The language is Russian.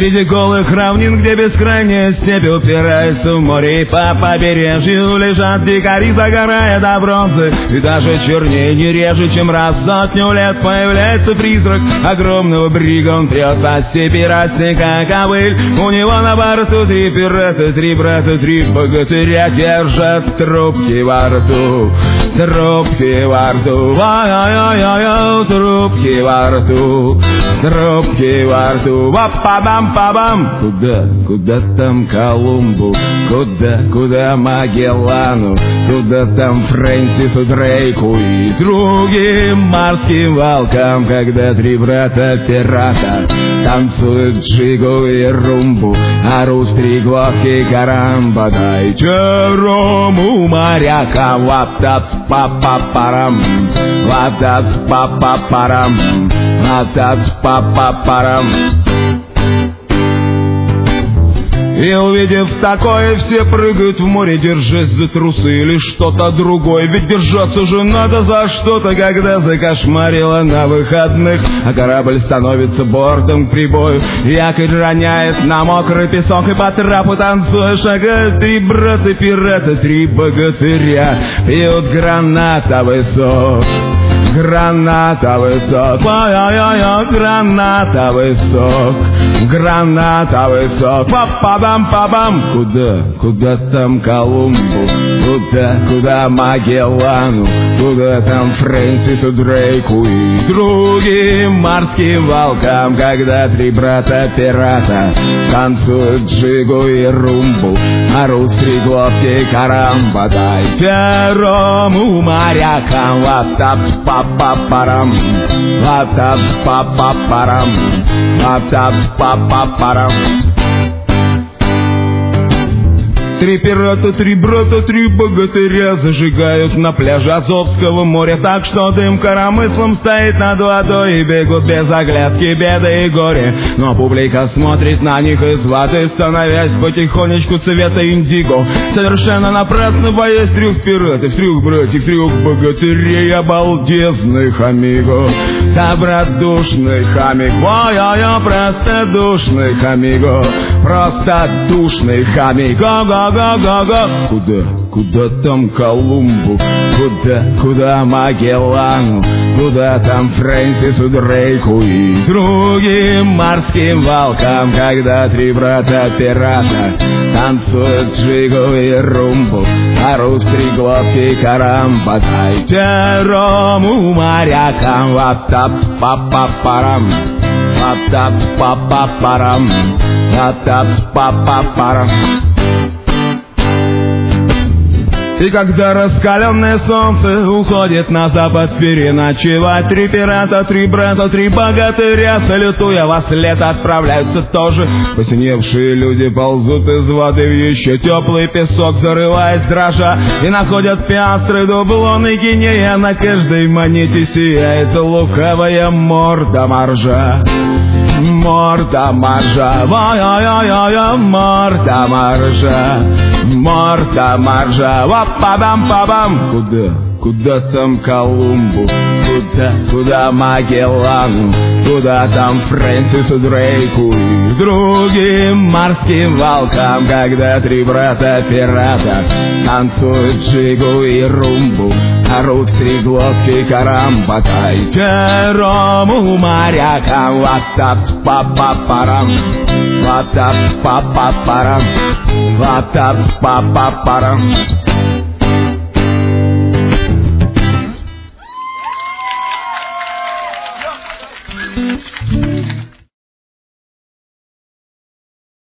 Среди голых равнин, где бескрайняя степь упирается в море, и по побережью лежат дикари, загорая до бронзы. И даже чернее, не реже, чем раз в сотню лет, появляется призрак огромного брига. Он прет по степи, рассека ковыль. У него на борту 3 пирата, 3 брата, 3 богатыря держат трубки во рту. Трубки во рту, ой-ой-ой-ой, трубки во рту, трубки во рту, па-бам-па-бам. Куда там Колумбу, куда Магеллану, куда там Фрэнсису Дрейку и другим морским волкам, когда 3 брата-пирата танцуют джигу и румбу, орут 3 глотки карамба. Дайте рому морякам, лаптапс па-па-парам, лаптапс па-па-парам, лаптапс па-па-парам. И увидев такое, все прыгают в море, держась за трусы или что-то другое. Ведь держаться же надо за что-то, когда закошмарило на выходных, а корабль становится бортом к прибою. Якорь роняет на мокрый песок, и по трапу танцуя шагают 3 брата-пирата, 3 богатыря, пьют гранатовый сок. Гранатовый сок, ой-ой-ой, гранатовый сок, гранатовый сок, па-па-бам-па-бам. Куда там Колумбу, куда Магеллану, куда там Фрэнсису Дрейку и другим морским волкам, когда 3 брата-пирата танцуют джигу и румбу, орут 3 глотки карамба. Дайте рому морякам, лаптапс па-па-парам, лаптапс па-па-парам, лаптапс па-па-парам. 3 пирата, 3 брата, 3 богатыря зажигают на пляже Азовского моря так, что дым коромыслом стоит над водой, и бегут без оглядки беды и горе. Но публика смотрит на них из ваты, становясь потихонечку цвета индиго. Совершенно напрасно боясь 3 пиратов, 3 братьев, 3 богатырей, обалдезных амиго. Добродушный хамик, ой-ой-ой, простодушный хамиго, простодушный хамик, го-го-го-го-го. Куда там Колумбу, куда Магеллану, куда там Фрэнсису Дрейку и другим морским волкам, когда 3 брата-пирата танцуют джигу и румбу, орут 3 глотки карамба. Дайте рому морякам, лаптапс па-па-парам, лаптапс па-па-парам, лаптапс па-па-парам. И когда раскаленное солнце уходит на запад переночевать, 3 пирата, 3 брата, 3 богатыря, салютуя во след, отправляются тоже. Посиневшие люди ползут из воды в еще теплый песок, зарываясь дрожа, и находят пиастры, дублоны, гинеи, а на каждой монете сияет лукавая морда моржа. Морда моржа, ой-ой-ой-ой, морда моржа, морда моржа, ва-па-бам-па-бам. Куда там Колумбу, куда Магеллану, куда там Фрэнсису Дрейку и другим морским волкам, когда 3 брата-пирата танцуют джигу и румбу, орут 3 глотки карамба. Дайте рому морякам, лаптапс па-па-парам, лаптапс па-па-парам, лаптапс па-па-парам.